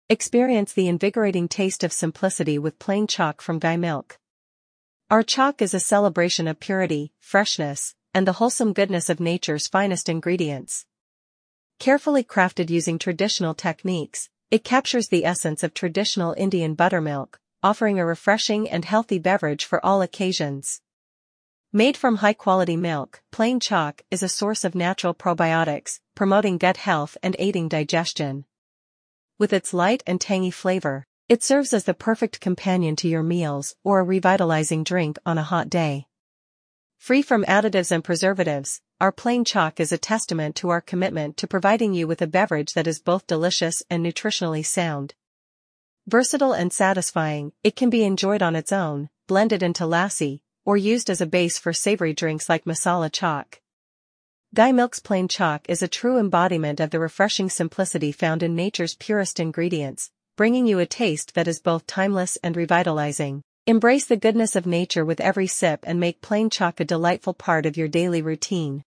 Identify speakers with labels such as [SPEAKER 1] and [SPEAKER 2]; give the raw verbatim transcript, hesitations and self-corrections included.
[SPEAKER 1] Experience the invigorating taste of simplicity with plain chalk from Guy Milk. Our chalk is a celebration of purity, freshness, and the wholesome goodness of nature's finest ingredients. Carefully crafted using traditional techniques, it captures the essence of traditional Indian buttermilk, offering a refreshing and healthy beverage for all occasions. Made from high-quality milk, plain chalk is a source of natural probiotics, promoting gut health and aiding digestion. With its light and tangy flavor, it serves as the perfect companion to your meals or a revitalizing drink on a hot day. Free from additives and preservatives, our plain chalk is a testament to our commitment to providing you with a beverage that is both delicious and nutritionally sound. Versatile and satisfying, it can be enjoyed on its own, blended into lassi, or used as a base for savory drinks like masala chalk. Guy Milk's plain chalk is a true embodiment of the refreshing simplicity found in nature's purest ingredients, bringing you a taste that is both timeless and revitalizing. Embrace the goodness of nature with every sip and make plain chalk a delightful part of your daily routine.